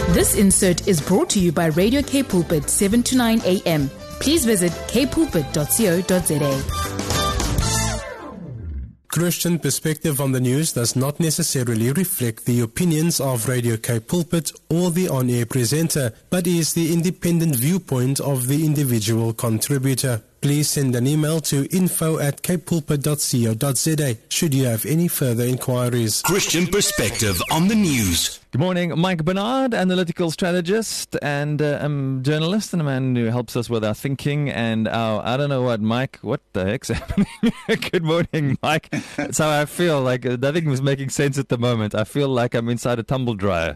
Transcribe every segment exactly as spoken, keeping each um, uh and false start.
This insert is brought to you by Radio K Pulpit, seven to nine a.m. Please visit k pulpit dot co dot za. Christian perspective on the news does not necessarily reflect the opinions of Radio K Pulpit or the on-air presenter, but is the independent viewpoint of the individual contributor. Please send an email to info at k pulpit dot co dot za should you have any further inquiries. Christian perspective on the news. Good morning, Mike Bernard, analytical strategist and uh, um, journalist, and a man who helps us with our thinking and our, I don't know what, Mike, what the heck's happening? Good morning, Mike. That's how I feel, like uh, nothing was making sense at the moment. I feel like I'm inside a tumble dryer.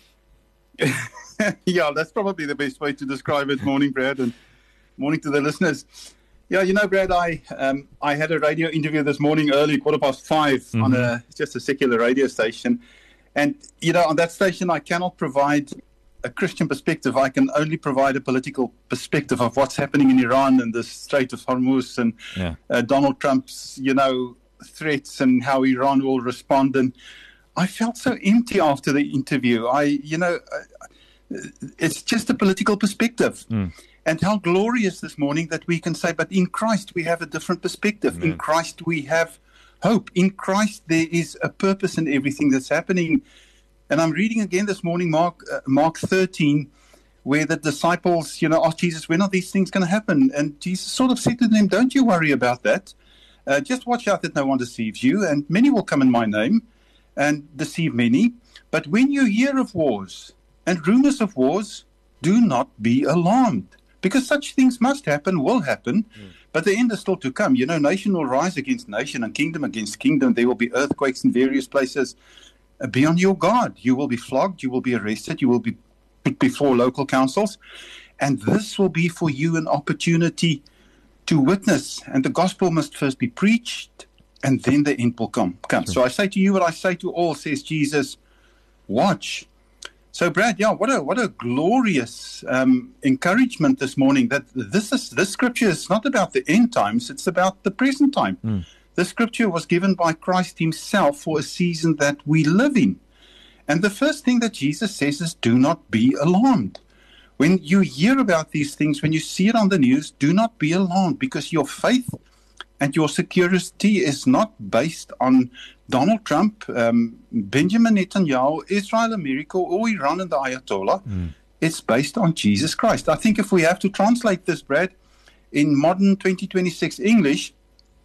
Yeah, that's probably the best way to describe it. Morning, Brad, and morning to the listeners. Yeah, you know, Brad, I um, I had a radio interview this morning early, quarter past five, mm-hmm. on a just a secular radio station. And, you know, on that station, I cannot provide a Christian perspective. I can only provide a political perspective of what's happening in Iran and the Strait of Hormuz and yeah. uh, Donald Trump's, you know, threats and how Iran will respond. And I felt so empty after the interview. I, you know, uh, it's just a political perspective. Mm. And how glorious this morning that we can say, but in Christ we have a different perspective. Mm. In Christ we have hope. In Christ there is a purpose in everything that's happening. And I'm reading again this morning Mark uh, Mark thirteen, where the disciples, you know, asked Jesus, when are these things going to happen? And Jesus sort of said to them, don't you worry about that. Uh, just watch out that no one deceives you. And many will come in my name and deceive many. But when you hear of wars and rumors of wars, do not be alarmed. Because such things must happen, will happen, mm. but the end is still to come. You know, nation will rise against nation and kingdom against kingdom. There will be earthquakes in various places. Uh, be on your guard. You will be flogged. You will be arrested. You will be put before local councils. And this will be for you an opportunity to witness. And the gospel must first be preached, and then the end will come. come. Sure. So I say to you what I say to all, says Jesus, watch. So, Brad, yeah, what a what a glorious um, encouragement this morning that this is this scripture is not about the end times, it's about the present time. Mm. The scripture was given by Christ himself for a season that we live in. And the first thing that Jesus says is, do not be alarmed. When you hear about these things, when you see it on the news, do not be alarmed, because your faith and your security is not based on Donald Trump, um, Benjamin Netanyahu, Israel, America, or Iran and the Ayatollah. Mm. It's based on Jesus Christ. I think if we have to translate this, Brad, in modern twenty twenty-six English,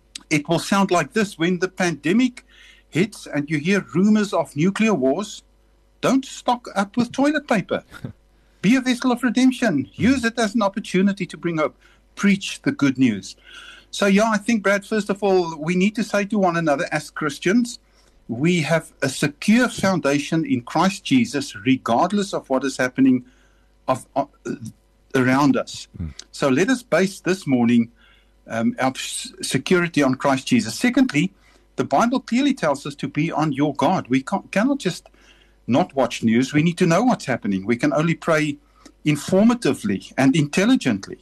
it will sound like this. When the pandemic hits and you hear rumors of nuclear wars, don't stock up with toilet paper. Be a vessel of redemption. Use it as an opportunity to bring hope. Preach the good news. So, yeah, I think, Brad, first of all, we need to say to one another as Christians, we have a secure foundation in Christ Jesus, regardless of what is happening of, uh, around us. Mm. So let us base this morning um, our security on Christ Jesus. Secondly, the Bible clearly tells us to be on your guard. We can't, cannot just not watch news. We need to know what's happening. We can only pray informatively and intelligently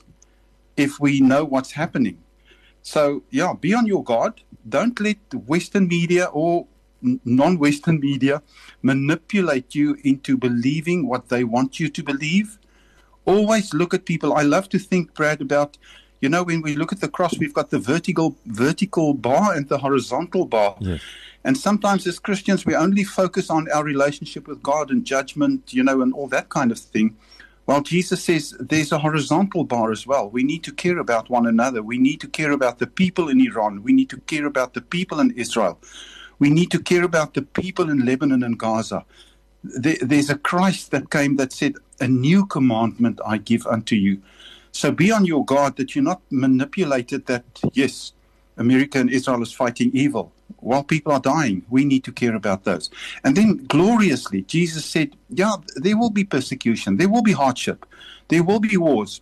if we know what's happening. So, yeah, be on your guard. Don't let Western media or non-Western media manipulate you into believing what they want you to believe. Always look at people. I love to think, Brad, about, you know, when we look at the cross, we've got the vertical vertical bar and the horizontal bar. Yes. And sometimes as Christians, we only focus on our relationship with God and judgment, you know, and all that kind of thing. Well, Jesus says there's a horizontal bar as well. We need to care about one another. We need to care about the people in Iran. We need to care about the people in Israel. We need to care about the people in Lebanon and Gaza. There, there's a Christ that came that said, a new commandment I give unto you. So be on your guard that you're not manipulated that, yes, America and Israel is fighting evil. While people are dying, we need to care about those. And then gloriously, Jesus said, yeah, there will be persecution. There will be hardship. There will be wars.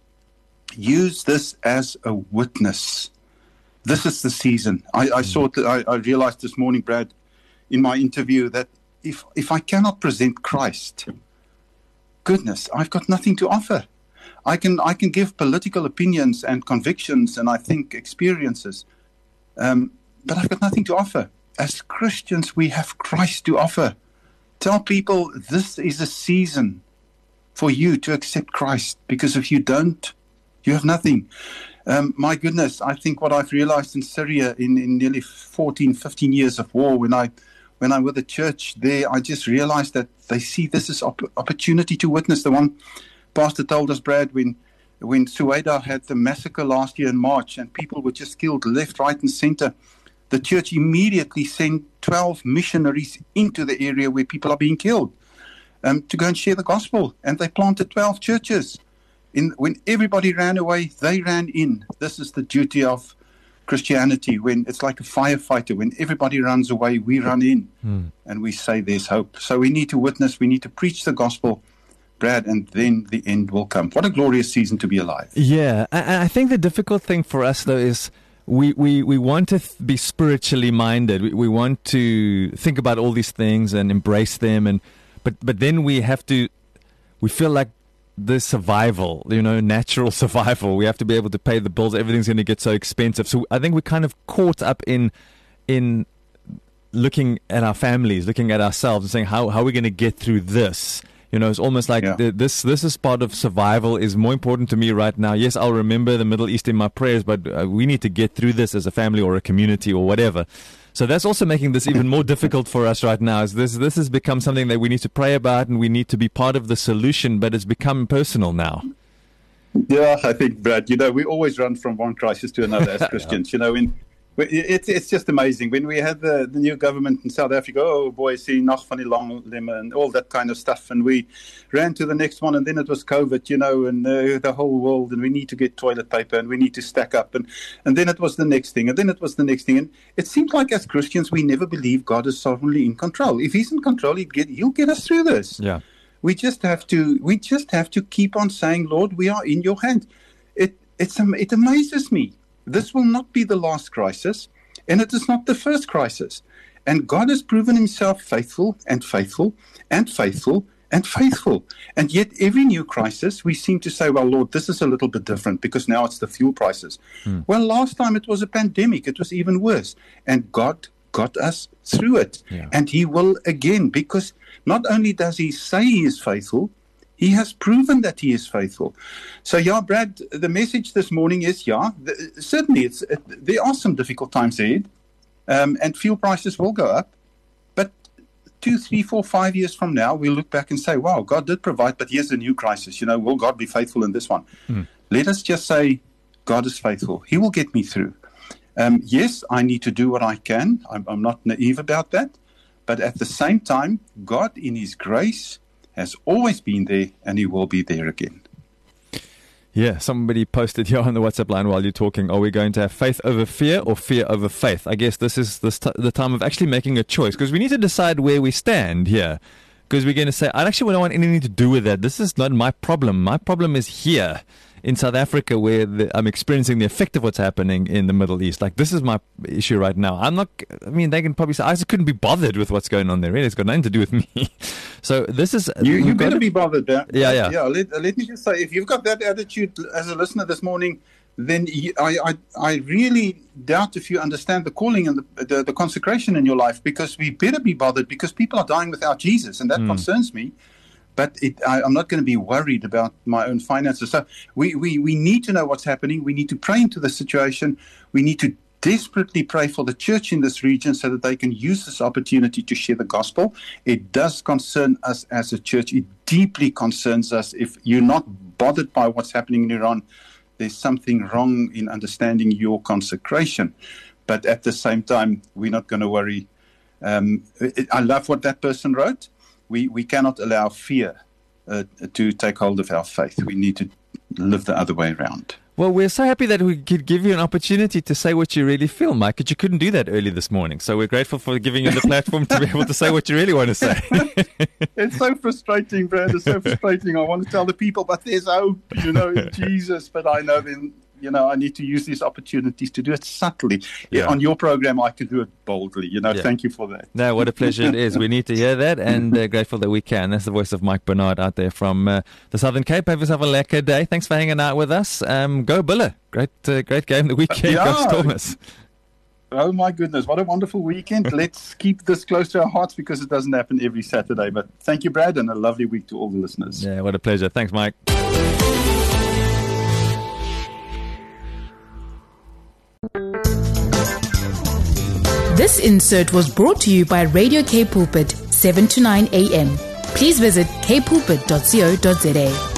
Use this as a witness. This is the season. I, I saw it, I, I realized this morning, Brad, in my interview that if, if I cannot present Christ, goodness, I've got nothing to offer. I can I can give political opinions and convictions and I think experiences, um, but I've got nothing to offer. As Christians, we have Christ to offer. Tell people this is a season for you to accept Christ, because if you don't, you have nothing. Um, my goodness, I think what I've realized in Syria in, in nearly fourteen, fifteen years of war, when I when I'm with the church there, I just realized that they see this as op- opportunity to witness. The one pastor told us, Brad, when when Sueda had the massacre last year in March and people were just killed left, right and center, the church immediately sent twelve missionaries into the area where people are being killed um, to go and share the gospel. And they planted twelve churches. In, when everybody ran away, they ran in. This is the duty of Christianity. When it's like a firefighter, when everybody runs away, we run in mm. and we say there's hope. So we need to witness, we need to preach the gospel, Brad, and then the end will come. What a glorious season to be alive. Yeah, I, I think the difficult thing for us, though, is we, we, we want to th- be spiritually minded. We, we want to think about all these things and embrace them, and but but then we have to, we feel like the survival, you know, natural survival. We have to be able to pay the bills. Everything's going to get so expensive. So I think we're kind of caught up in in looking at our families, looking at ourselves and saying, how, how are we going to get through this? You know, it's almost like yeah. the, this this is part of survival is more important to me right now. Yes, I'll remember the Middle East in my prayers, but uh, we need to get through this as a family or a community or whatever. So that's also making this even more difficult for us right now. Is this this has become something that we need to pray about and we need to be part of the solution, but it's become personal now. Yeah, I think, Brad, you know, we always run from one crisis to another as Christians. You know, in It's it's just amazing. When we had the, the new government in South Africa, oh boy, see, nog van die long limb and all that kind of stuff. And we ran to the next one, and then it was COVID, you know, and uh, the whole world, and we need to get toilet paper, and we need to stack up. And, and then it was the next thing, and then it was the next thing. And it seems like as Christians, we never believe God is sovereignly in control. If he's in control, he'd get, he'll get us through this. Yeah. We just have to we just have to keep on saying, Lord, we are in your hand. It it's it amazes me. This will not be the last crisis, and it is not the first crisis. And God has proven himself faithful and faithful and faithful and faithful. And yet every new crisis, we seem to say, well, Lord, this is a little bit different because now it's the fuel prices. Hmm. Well, last time it was a pandemic. It was even worse. And God got us through it. Yeah. And he will again, because not only does he say he is faithful, he has proven that he is faithful. So, yeah, Brad, the message this morning is, yeah, the, certainly it's, it, there are some difficult times ahead, um, and fuel prices will go up. But two, three, four, five years from now, we'll look back and say, wow, God did provide, but here's a new crisis. You know, will God be faithful in this one? Mm. Let us just say, God is faithful. He will get me through. Um, yes, I need to do what I can. I'm, I'm not naive about that. But at the same time, God in his grace has always been there, and he will be there again. Yeah, somebody posted here on the WhatsApp line while you're talking, are we going to have faith over fear or fear over faith? I guess this is the, st- the time of actually making a choice, because we need to decide where we stand here. Because we're going to say, I actually don't want anything to do with that. This is not my problem. My problem is here in South Africa, where the, I'm experiencing the effect of what's happening in the Middle East. Like, this is my issue right now. I'm not, I mean, they can probably say, I just couldn't be bothered with what's going on there. Really, it's got nothing to do with me. So this is... You, you better to, be bothered. Uh, yeah, yeah. Yeah, let, let me just say, if you've got that attitude as a listener this morning, then you, I, I I really doubt if you understand the calling and the, the, the consecration in your life, because we better be bothered, because people are dying without Jesus, and that mm. concerns me. But it, I, I'm not going to be worried about my own finances. So we, we, we need to know what's happening. We need to pray into the situation. We need to desperately pray for the church in this region so that they can use this opportunity to share the gospel. It does concern us as a church. It deeply concerns us. If you're not bothered by what's happening in Iran, there's something wrong in understanding your consecration. But at the same time, we're not going to worry. Um, it, I love what that person wrote. We we cannot allow fear uh, to take hold of our faith. We need to live the other way around. Well, we're so happy that we could give you an opportunity to say what you really feel, Mike, because you couldn't do that early this morning. So we're grateful for giving you the platform to be able to say what you really want to say. It's so frustrating, Brad. It's so frustrating. I want to tell the people, but there's hope, you know, in Jesus. But I know then, you know, I need to use these opportunities to do it subtly. Yeah. On your program, I can do it boldly. You know, yeah. Thank you for that. No, what a pleasure it is. We need to hear that, and uh, grateful that we can. That's the voice of Mike Bernard out there from uh, the Southern Cape. Have yourself a lekker day. Thanks for hanging out with us. Um, go Buller. Great, uh, great game the weekend. Yeah. Go Stormers. Oh, my goodness. What a wonderful weekend. Let's keep this close to our hearts because it doesn't happen every Saturday. But thank you, Brad, and a lovely week to all the listeners. Yeah, what a pleasure. Thanks, Mike. This insert was brought to you by Radio K Pulpit, seven to nine a.m. Please visit k pulpit dot co dot za.